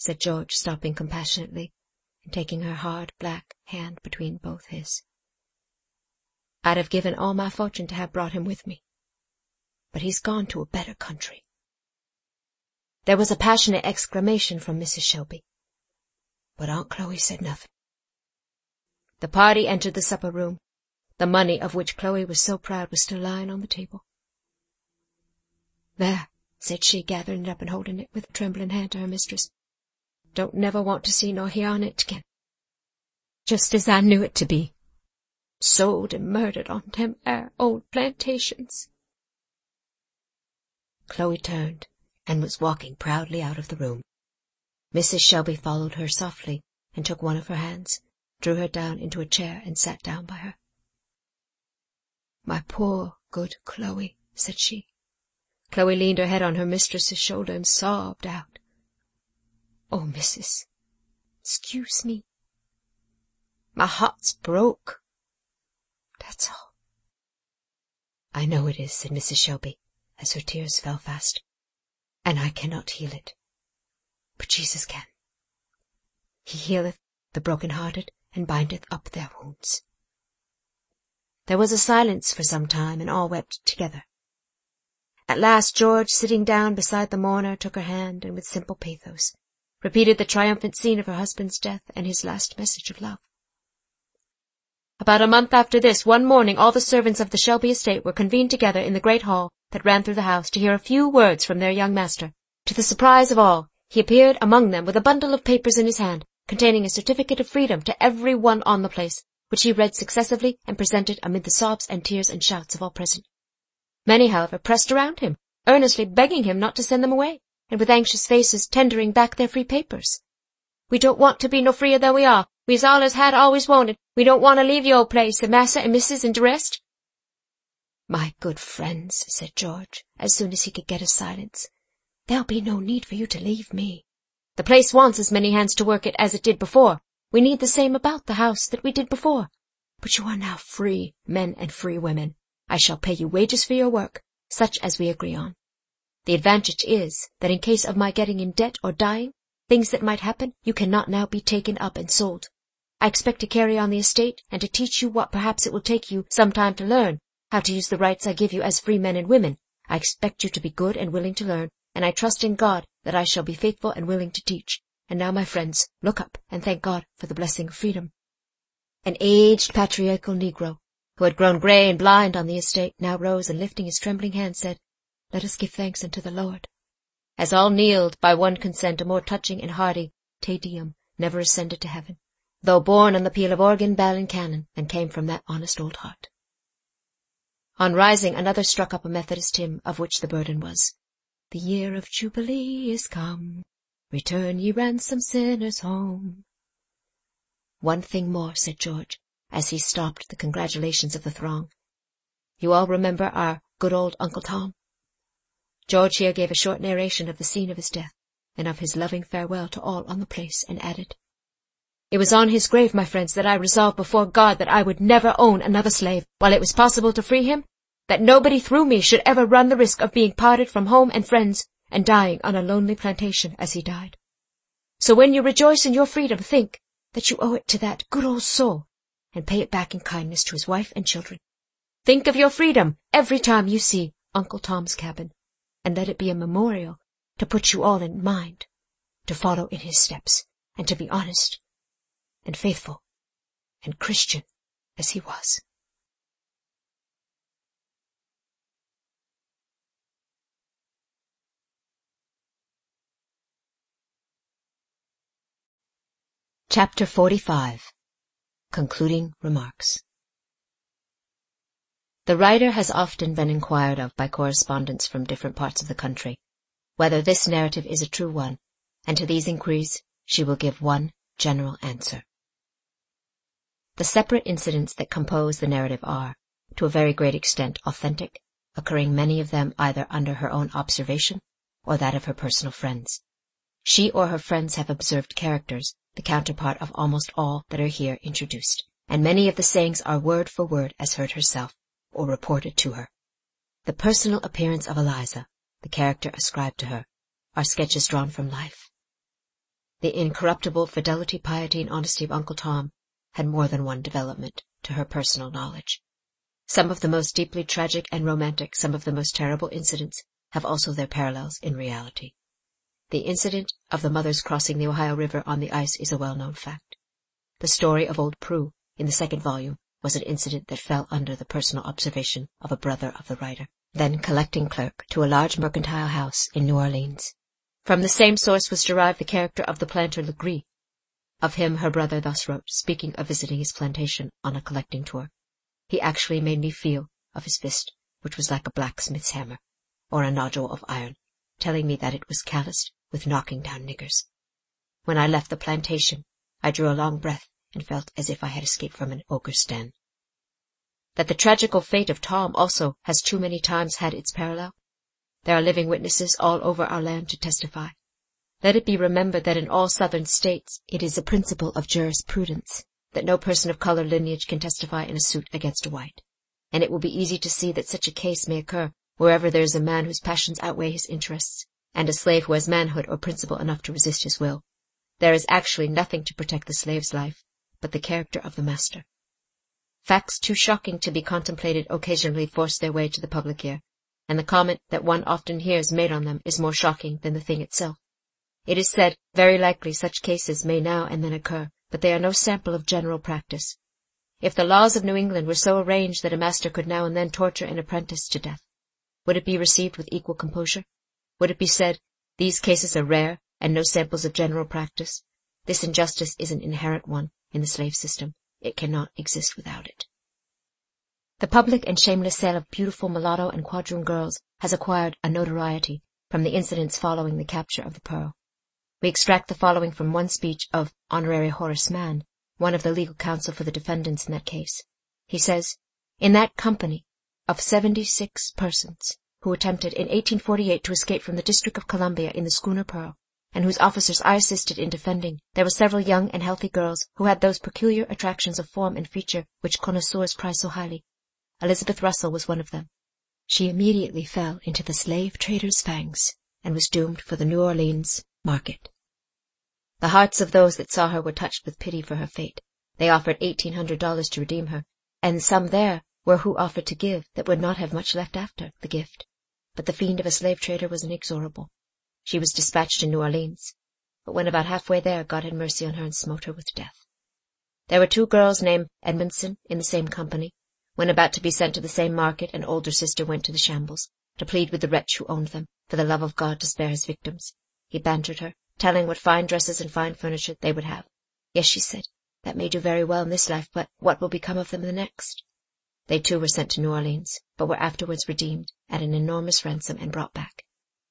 said George, stopping compassionately and taking her hard black hand between both his. "I'd have given all my fortune to have brought him with me. But he's gone to a better country." There was a passionate exclamation from Mrs. Shelby, but Aunt Chloe said nothing. The party entered the supper-room. The money of which Chloe was so proud was still lying on the table. "There," said she, gathering it up and holding it with a trembling hand to her mistress. "Don't never want to see nor hear on it again. Just as I knew it to be. Sold and murdered on them old plantations." Chloe turned and was walking proudly out of the room. Mrs. Shelby followed her softly and took one of her hands, drew her down into a chair and sat down by her. "My poor, good Chloe," said she. Chloe leaned her head on her mistress's shoulder and sobbed out, "Oh, missus, excuse me. My heart's broke. That's all." "I know it is," said Mrs. Shelby, as her tears fell fast, "and I cannot heal it. But Jesus can. He healeth the broken-hearted and bindeth up their wounds." There was a silence for some time, and all wept together. At last George, sitting down beside the mourner, took her hand, and with simple pathos repeated the triumphant scene of her husband's death and his last message of love. "About a month after this, one morning all the servants of the Shelby estate were convened together in the great hall that ran through the house to hear a few words from their young master. To the surprise of all, he appeared among them with a bundle of papers in his hand, containing a certificate of freedom to every one on the place, which he read successively and presented amid the sobs and tears and shouts of all present. Many, however, pressed around him, earnestly begging him not to send them away, and with anxious faces tendering back their free papers. "We don't want to be no freer than we are. We's allers had always wanted. We don't want to leave the old place, and Massa and Missus and the rest." "My good friends," said George, as soon as he could get a silence, "there'll be no need for you to leave me. The place wants as many hands to work it as it did before. We need the same about the house that we did before. But you are now free men and free women. I shall pay you wages for your work, such as we agree on. The advantage is that in case of my getting in debt or dying, things that might happen, you cannot now be taken up and sold. I expect to carry on the estate and to teach you what perhaps it will take you some time to learn, how to use the rights I give you as free men and women. I expect you to be good and willing to learn, and I trust in God that I shall be faithful and willing to teach. And now, my friends, look up and thank God for the blessing of freedom." An aged patriarchal Negro, who had grown grey and blind on the estate, now rose and lifting his trembling hand said, "Let us give thanks unto the Lord." As all kneeled, by one consent, a more touching and hearty Te Deum never ascended to heaven, though borne on the peal of organ, bell, and cannon, than came from that honest old heart. On rising, another struck up a Methodist hymn, of which the burden was, "The year of Jubilee is come, return ye ransomed sinners home." "One thing more," said George, as he stopped the congratulations of the throng. "You all remember our good old Uncle Tom?" George here gave a short narration of the scene of his death, and of his loving farewell to all on the place, and added, "It was on his grave, my friends, that I resolved before God that I would never own another slave, while it was possible to free him, that nobody through me should ever run the risk of being parted from home and friends, and dying on a lonely plantation as he died. So when you rejoice in your freedom, think that you owe it to that good old soul, and pay it back in kindness to his wife and children. Think of your freedom every time you see Uncle Tom's Cabin, and let it be a memorial to put you all in mind, to follow in his steps, and to be honest and faithful and Christian as he was." Chapter 45. Concluding Remarks. The writer has often been inquired of by correspondents from different parts of the country, whether this narrative is a true one, and to these inquiries she will give one general answer. The separate incidents that compose the narrative are, to a very great extent, authentic, occurring many of them either under her own observation or that of her personal friends. She or her friends have observed characters, the counterpart of almost all that are here introduced, and many of the sayings are word for word as heard herself, or reported to her. The personal appearance of Eliza, the character ascribed to her, are sketches drawn from life. The incorruptible fidelity, piety, and honesty of Uncle Tom had more than one development to her personal knowledge. Some of the most deeply tragic and romantic, some of the most terrible incidents have also their parallels in reality. The incident of the mothers crossing the Ohio River on the ice is a well-known fact. The story of Old Prue, in the second volume, was an incident that fell under the personal observation of a brother of the writer, then collecting clerk to a large mercantile house in New Orleans. From the same source was derived the character of the planter Legree. Of him her brother thus wrote, speaking of visiting his plantation on a collecting tour. He actually made me feel of his fist, which was like a blacksmith's hammer, or a nodule of iron, telling me that it was calloused with knocking down niggers. When I left the plantation, I drew a long breath and felt as if I had escaped from an ogre's den. That the tragical fate of Tom also has too many times had its parallel. There are living witnesses all over our land to testify. Let it be remembered that in all Southern states it is a principle of jurisprudence that no person of color lineage can testify in a suit against a white, and it will be easy to see that such a case may occur wherever there is a man whose passions outweigh his interests, and a slave who has manhood or principle enough to resist his will. There is actually nothing to protect the slave's life but the character of the master. Facts too shocking to be contemplated occasionally force their way to the public ear, and the comment that one often hears made on them is more shocking than the thing itself. It is said, very likely such cases may now and then occur, but they are no sample of general practice. If the laws of New England were so arranged that a master could now and then torture an apprentice to death, would it be received with equal composure? Would it be said, these cases are rare and no samples of general practice? This injustice is an inherent one in the slave system. It cannot exist without it. The public and shameless sale of beautiful mulatto and quadroon girls has acquired a notoriety from the incidents following the capture of the Pearl. We extract the following from one speech of Honorary Horace Mann, one of the legal counsel for the defendants in that case. He says, "In that company of 76 persons who attempted in 1848 to escape from the District of Columbia in the schooner Pearl, and whose officers I assisted in defending, there were several young and healthy girls who had those peculiar attractions of form and feature which connoisseurs prize so highly. Elizabeth Russell was one of them. She immediately fell into the slave trader's fangs and was doomed for the New Orleans market. The hearts of those that saw her were touched with pity for her fate. They offered $1,800 to redeem her, and some there were who offered to give that would not have much left after the gift. But the fiend of a slave trader was inexorable. She was dispatched to New Orleans, but when about halfway there, God had mercy on her and smote her with death. There were 2 girls named Edmondson in the same company. When about to be sent to the same market, an older sister went to the shambles to plead with the wretch who owned them, for the love of God, to spare his victims. He bantered her, telling what fine dresses and fine furniture they would have. Yes, she said, that may do very well in this life, but what will become of them in the next? They too were sent to New Orleans, but were afterwards redeemed at an enormous ransom and brought back.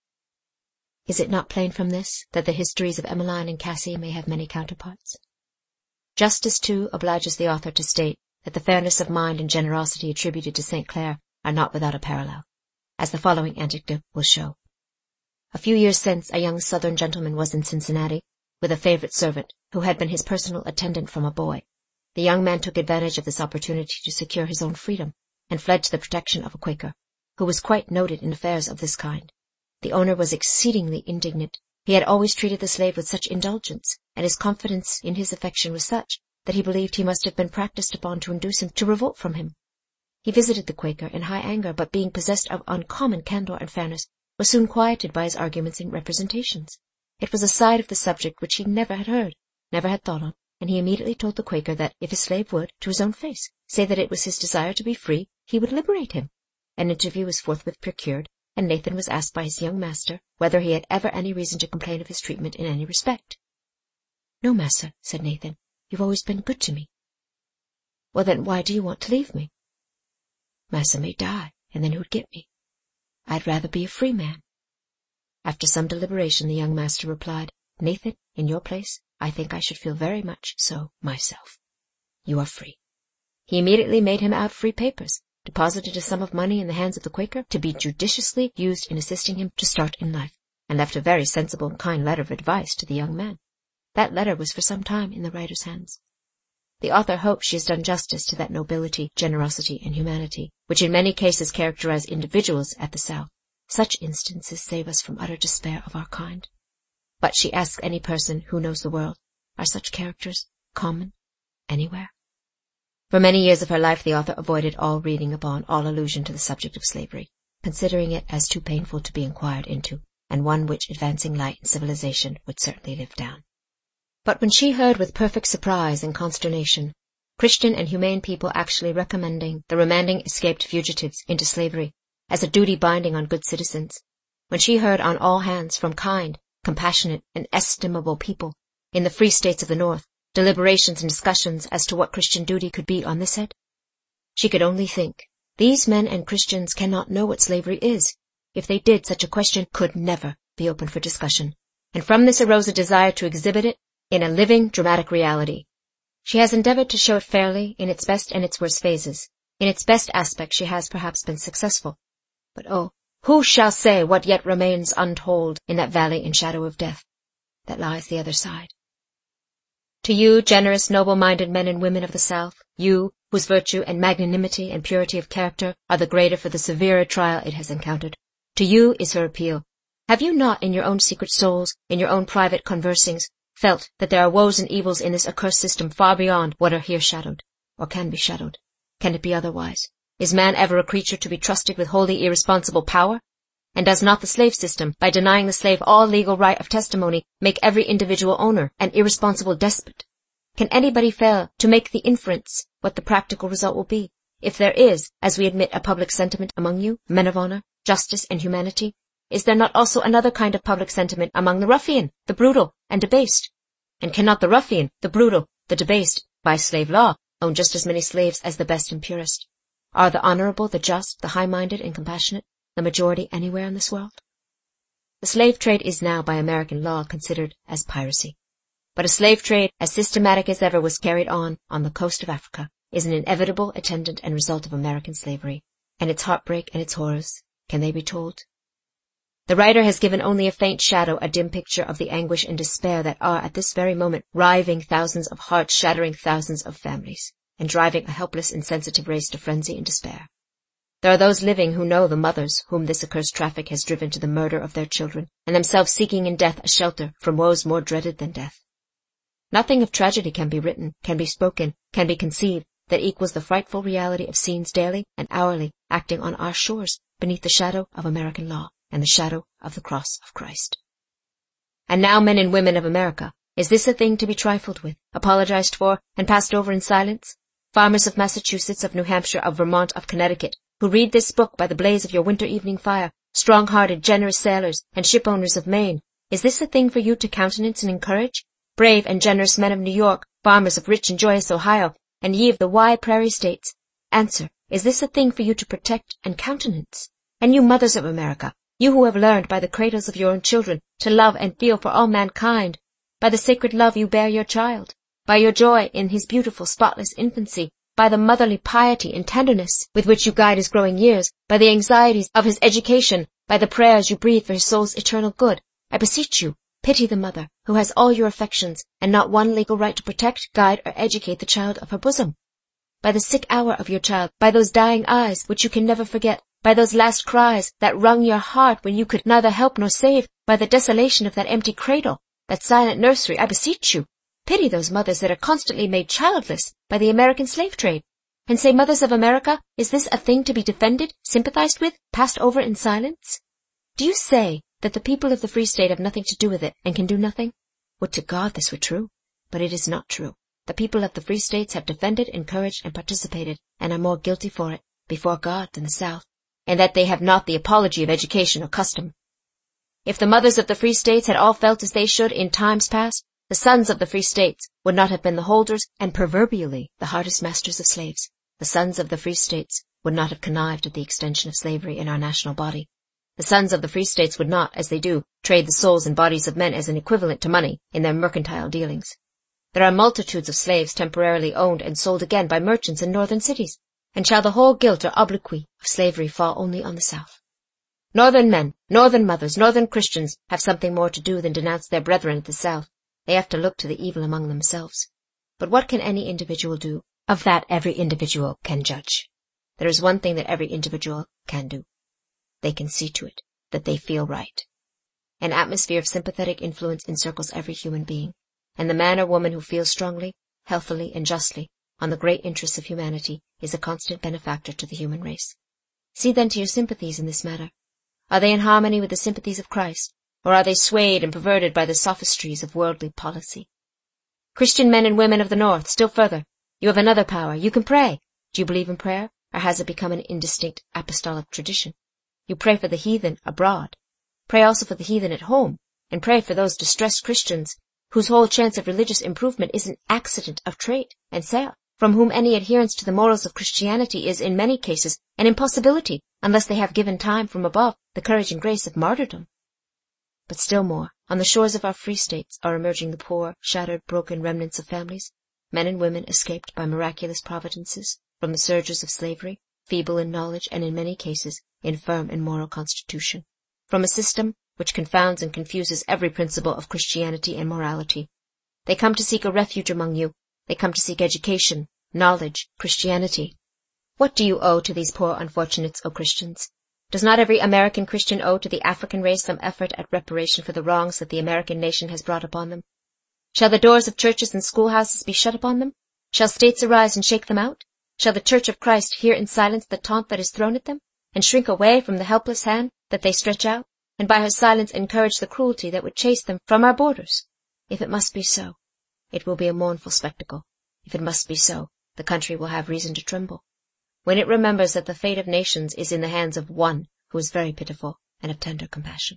Is it not plain from this that the histories of Emmeline and Cassie may have many counterparts? Justice, too, obliges the author to state that the fairness of mind and generosity attributed to St. Clair are not without a parallel, as the following anecdote will show. A few years since, a young Southern gentleman was in Cincinnati with a favorite servant who had been his personal attendant from a boy. The young man took advantage of this opportunity to secure his own freedom, and fled to the protection of a Quaker, who was quite noted in affairs of this kind. The owner was exceedingly indignant. He had always treated the slave with such indulgence, and his confidence in his affection was such that he believed he must have been practiced upon to induce him to revolt from him. He visited the Quaker in high anger, but being possessed of uncommon candor and fairness, was soon quieted by his arguments and representations. It was a side of the subject which he never had heard, never had thought on, and he immediately told the Quaker that if his slave would, to his own face, say that it was his desire to be free, he would liberate him. An interview was forthwith procured, and Nathan was asked by his young master whether he had ever any reason to complain of his treatment in any respect. "No, massa," said Nathan. "You've always been good to me." "Well, then, why do you want to leave me?" "Massa may die, and then who'd get me? I'd rather be a free man." After some deliberation, the young master replied, "Nathan, in your place, I think I should feel very much so myself. You are free." He immediately made him out free papers, deposited a sum of money in the hands of the Quaker to be judiciously used in assisting him to start in life, and left a very sensible and kind letter of advice to the young man. That letter was for some time in the writer's hands. The author hopes she has done justice to that nobility, generosity, and humanity, which in many cases characterize individuals at the South. Such instances save us from utter despair of our kind. But she asks any person who knows the world, are such characters common anywhere? For many years of her life the author avoided all reading upon, all allusion to the subject of slavery, considering it as too painful to be inquired into, and one which advancing light and civilization would certainly live down. But when she heard with perfect surprise and consternation Christian and humane people actually recommending the remanding escaped fugitives into slavery as a duty binding on good citizens, when she heard on all hands from kind, compassionate, and estimable people in the free states of the North deliberations and discussions as to what Christian duty could be on this head, she could only think, these men and Christians cannot know what slavery is. If they did, such a question could never be open for discussion, and from this arose a desire to exhibit it in a living, dramatic reality. She has endeavored to show it fairly in its best and its worst phases. In its best aspect she has perhaps been successful. But oh, who shall say what yet remains untold in that valley and shadow of death that lies the other side? To you, generous, noble-minded men and women of the South, you, whose virtue and magnanimity and purity of character are the greater for the severer trial it has encountered, to you is her appeal. Have you not in your own secret souls, in your own private conversing's, felt that there are woes and evils in this accursed system far beyond what are here shadowed, or can be shadowed? Can it be otherwise? Is man ever a creature to be trusted with wholly irresponsible power? And does not the slave system, by denying the slave all legal right of testimony, make every individual owner an irresponsible despot? Can anybody fail to make the inference what the practical result will be, if there is, as we admit, a public sentiment among you, men of honor, justice, and humanity? Is there not also another kind of public sentiment among the ruffian, the brutal, and debased? And cannot the ruffian, the brutal, the debased, by slave law, own just as many slaves as the best and purest? Are the honorable, the just, the high-minded, and compassionate the majority anywhere in this world? The slave trade is now by American law considered as piracy. But a slave trade as systematic as ever was carried on the coast of Africa is an inevitable attendant and result of American slavery, and its heartbreak and its horrors, can they be told? The writer has given only a faint shadow, a dim picture of the anguish and despair that are at this very moment riving thousands of hearts, shattering thousands of families, and driving a helpless, insensitive race to frenzy and despair. There are those living who know the mothers whom this accursed traffic has driven to the murder of their children, and themselves seeking in death a shelter from woes more dreaded than death. Nothing of tragedy can be written, can be spoken, can be conceived, that equals the frightful reality of scenes daily and hourly acting on our shores beneath the shadow of American law and the shadow of the cross of Christ. And now, men and women of America, is this a thing to be trifled with, apologized for, and passed over in silence? Farmers of Massachusetts, of New Hampshire, of Vermont, of Connecticut, who read this book by the blaze of your winter evening fire, strong-hearted, generous sailors, and ship-owners of Maine, is this a thing for you to countenance and encourage? Brave and generous men of New York, farmers of rich and joyous Ohio, and ye of the wide prairie states, answer, is this a thing for you to protect and countenance? And you mothers of America, you who have learned by the cradles of your own children to love and feel for all mankind, by the sacred love you bear your child, by your joy in his beautiful, spotless infancy, by the motherly piety and tenderness with which you guide his growing years, by the anxieties of his education, by the prayers you breathe for his soul's eternal good, I beseech you, pity the mother who has all your affections and not one legal right to protect, guide, or educate the child of her bosom. By the sick hour of your child, by those dying eyes which you can never forget, by those last cries that wrung your heart when you could neither help nor save, by the desolation of that empty cradle, that silent nursery, I beseech you, pity those mothers that are constantly made childless by the American slave trade, and say, mothers of America, is this a thing to be defended, sympathized with, passed over in silence? Do you say that the people of the Free State have nothing to do with it and can do nothing? Would to God this were true, but it is not true. The people of the Free States have defended, encouraged, and participated, and are more guilty for it before God than the South, and that they have not the apology of education or custom. If the mothers of the Free States had all felt as they should in times past, the sons of the Free States would not have been the holders and proverbially the hardest masters of slaves. The sons of the Free States would not have connived at the extension of slavery in our national body. The sons of the Free States would not, as they do, trade the souls and bodies of men as an equivalent to money in their mercantile dealings. There are multitudes of slaves temporarily owned and sold again by merchants in northern cities, and shall the whole guilt or obloquy of slavery fall only on the South? Northern men, northern mothers, northern Christians have something more to do than denounce their brethren at the South. They have to look to the evil among themselves. But what can any individual do? Of that every individual can judge. There is one thing that every individual can do. They can see to it that they feel right. An atmosphere of sympathetic influence encircles every human being, and the man or woman who feels strongly, healthily, and justly on the great interests of humanity is a constant benefactor to the human race. See then to your sympathies in this matter. Are they in harmony with the sympathies of Christ, or are they swayed and perverted by the sophistries of worldly policy? Christian men and women of the North, still further, you have another power. You can pray. Do you believe in prayer, or has it become an indistinct apostolic tradition? You pray for the heathen abroad. Pray also for the heathen at home, and pray for those distressed Christians whose whole chance of religious improvement is an accident of trade and sale, from whom any adherence to the morals of Christianity is in many cases an impossibility unless they have given time from above the courage and grace of martyrdom. But still more, on the shores of our free states are emerging the poor, shattered, broken remnants of families, men and women escaped by miraculous providences from the surges of slavery, feeble in knowledge and in many cases infirm in moral constitution, from a system which confounds and confuses every principle of Christianity and morality. They come to seek a refuge among you. They come to seek education, knowledge, Christianity. What do you owe to these poor unfortunates, O Christians? Does not every American Christian owe to the African race some effort at reparation for the wrongs that the American nation has brought upon them? Shall the doors of churches and schoolhouses be shut upon them? Shall states arise and shake them out? Shall the Church of Christ hear in silence the taunt that is thrown at them, and shrink away from the helpless hand that they stretch out, and by her silence encourage the cruelty that would chase them from our borders? If it must be so, it will be a mournful spectacle. If it must be so, the country will have reason to tremble, when it remembers that the fate of nations is in the hands of one who is very pitiful and of tender compassion.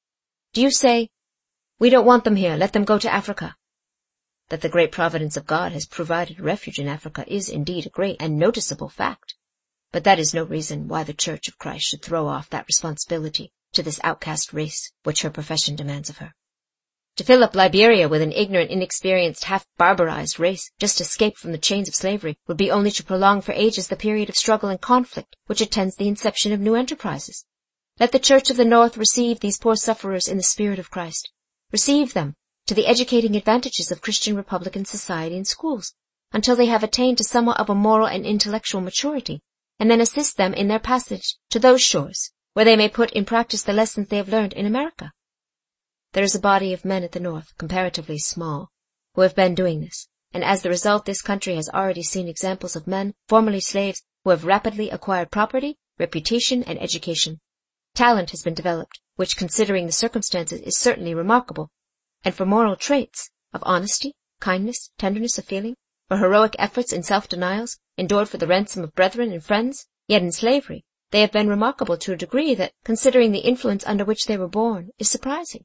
Do you say, "We don't want them here, let them go to Africa"? That the great providence of God has provided refuge in Africa is indeed a great and noticeable fact, but that is no reason why the Church of Christ should throw off that responsibility to this outcast race which her profession demands of her. To fill up Liberia with an ignorant, inexperienced, half-barbarized race just escaped from the chains of slavery would be only to prolong for ages the period of struggle and conflict which attends the inception of new enterprises. Let the Church of the North receive these poor sufferers in the Spirit of Christ. Receive them to the educating advantages of Christian Republican society and schools, until they have attained to somewhat of a moral and intellectual maturity, and then assist them in their passage to those shores, where they may put in practice the lessons they have learned in America. There is a body of men at the North, comparatively small, who have been doing this, and as the result this country has already seen examples of men, formerly slaves, who have rapidly acquired property, reputation, and education. Talent has been developed, which, considering the circumstances, is certainly remarkable, and for moral traits of honesty, kindness, tenderness of feeling, for heroic efforts in self-denials, endured for the ransom of brethren and friends, yet in slavery, they have been remarkable to a degree that, considering the influence under which they were born, is surprising.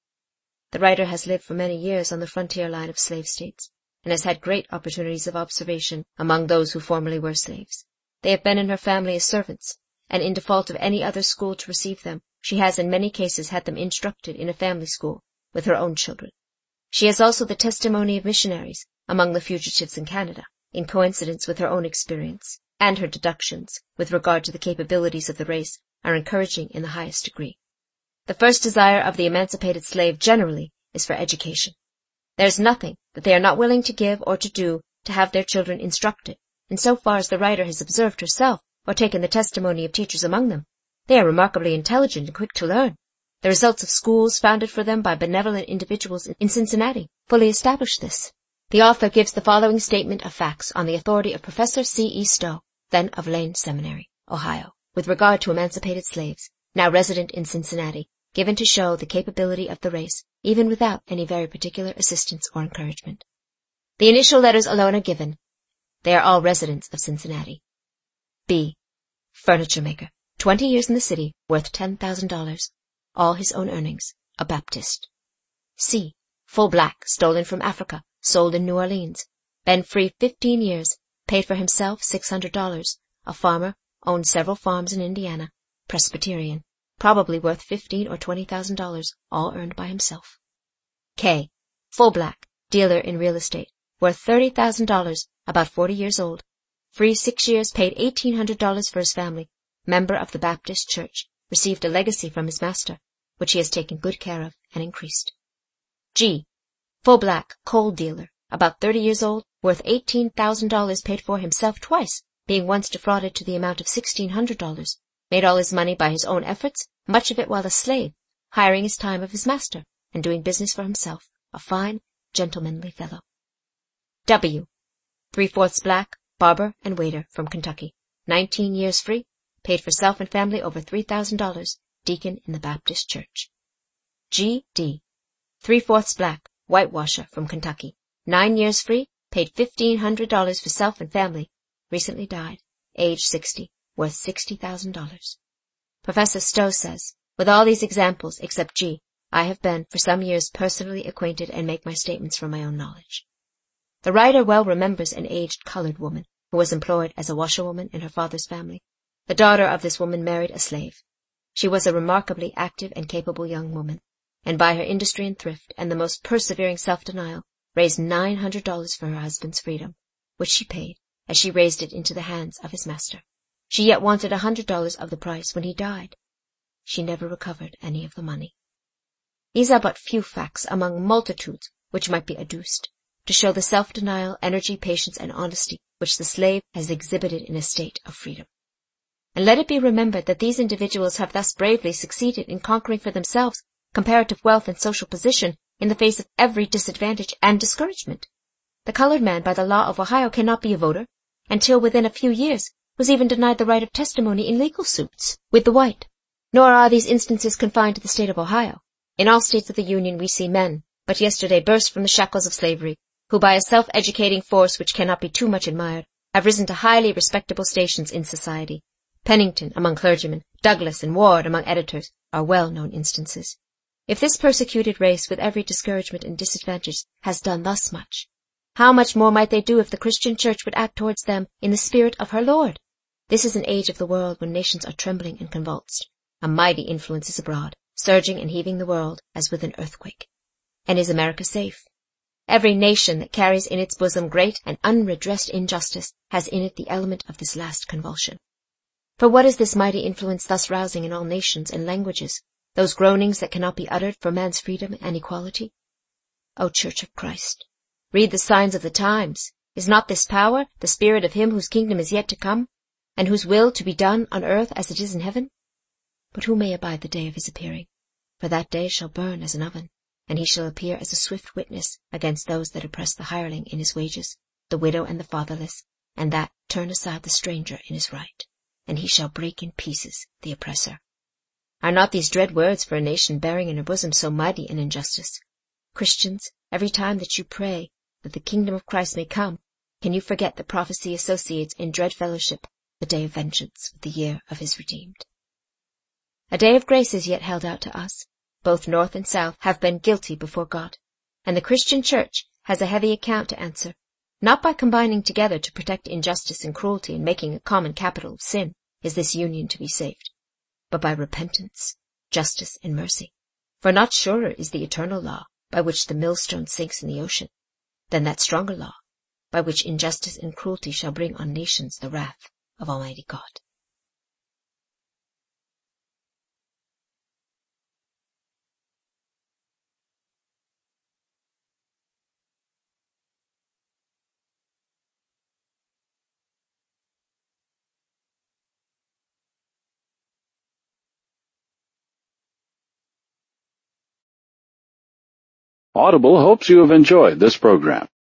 The writer has lived for many years on the frontier line of slave states, and has had great opportunities of observation among those who formerly were slaves. They have been in her family as servants, and in default of any other school to receive them, she has in many cases had them instructed in a family school with her own children. She has also the testimony of missionaries among the fugitives in Canada, in coincidence with her own experience, and her deductions with regard to the capabilities of the race are encouraging in the highest degree. The first desire of the emancipated slave generally is for education. There is nothing that they are not willing to give or to do to have their children instructed, and so far as the writer has observed herself or taken the testimony of teachers among them, they are remarkably intelligent and quick to learn. The results of schools founded for them by benevolent individuals in Cincinnati fully establish this. The author gives the following statement of facts on the authority of Professor C.E. Stowe, then of Lane Seminary, Ohio, with regard to emancipated slaves, now resident in Cincinnati, given to show the capability of the race, even without any very particular assistance or encouragement. The initial letters alone are given. They are all residents of Cincinnati. B. Furniture maker, 20 years in the city, worth $10,000, all his own earnings, a Baptist. C. Full black, stolen from Africa, sold in New Orleans, been free 15 years, paid for himself $600, a farmer, owned several farms in Indiana, Presbyterian, probably worth $15,000 or $20,000, all earned by himself. K. Full black, dealer in real estate, worth $30,000, about 40 years old, free 6 years, paid $1,800 for his family, member of the Baptist Church, received a legacy from his master, which he has taken good care of and increased. G. Full black, coal dealer, about 30 years old, worth $18,000, paid for himself twice, being once defrauded to the amount of $1,600, made all his money by his own efforts, much of it while a slave, hiring his time of his master, and doing business for himself, a fine, gentlemanly fellow. W. 3/4 black, barber and waiter from Kentucky, 19 years free, paid for self and family over $3,000, deacon in the Baptist church. G. D. 3/4 black, whitewasher from Kentucky, 9 years free, paid $1,500 for self and family, recently died, age 60, worth $60,000. Professor Stowe says, with all these examples except G, I have been for some years personally acquainted and make my statements from my own knowledge. The writer well remembers an aged colored woman who was employed as a washerwoman in her father's family. The daughter of this woman married a slave. She was a remarkably active and capable young woman, and by her industry and thrift and the most persevering self-denial raised $900 for her husband's freedom, which she paid as she raised it into the hands of his master. She yet wanted $100 of the price when he died. She never recovered any of the money. These are but few facts among multitudes which might be adduced to show the self-denial, energy, patience, and honesty which the slave has exhibited in a state of freedom. And let it be remembered that these individuals have thus bravely succeeded in conquering for themselves comparative wealth and social position in the face of every disadvantage and discouragement. The colored man by the law of Ohio cannot be a voter, until within a few years was even denied the right of testimony in legal suits with the white. Nor are these instances confined to the state of Ohio. In all states of the Union we see men, but yesterday burst from the shackles of slavery, who by a self-educating force which cannot be too much admired, have risen to highly respectable stations in society. Pennington among clergymen, Douglas and Ward among editors are well-known instances. If this persecuted race with every discouragement and disadvantage has done thus much, how much more might they do if the Christian Church would act towards them in the spirit of her Lord? This is an age of the world when nations are trembling and convulsed. A mighty influence is abroad, surging and heaving the world as with an earthquake. And is America safe? Every nation that carries in its bosom great and unredressed injustice has in it the element of this last convulsion. For what is this mighty influence thus rousing in all nations and languages, those groanings that cannot be uttered for man's freedom and equality? O Church of Christ, read the signs of the times. Is not this power the spirit of him whose kingdom is yet to come, and whose will to be done on earth as it is in heaven? But who may abide the day of his appearing? For that day shall burn as an oven, and he shall appear as a swift witness against those that oppress the hireling in his wages, the widow and the fatherless, and that turn aside the stranger in his right, and he shall break in pieces the oppressor. Are not these dread words for a nation bearing in her bosom so mighty an injustice? Christians, every time that you pray that the kingdom of Christ may come, can you forget that prophecy associates in dread fellowship the day of vengeance with the year of his redeemed? A day of grace is yet held out to us. Both North and South have been guilty before God, and the Christian Church has a heavy account to answer, not by combining together to protect injustice and cruelty and making a common capital of sin is this union to be saved, but by repentance, justice, and mercy. For not surer is the eternal law by which the millstone sinks in the ocean than that stronger law by which injustice and cruelty shall bring on nations the wrath of Almighty God. Audible hopes you have enjoyed this program.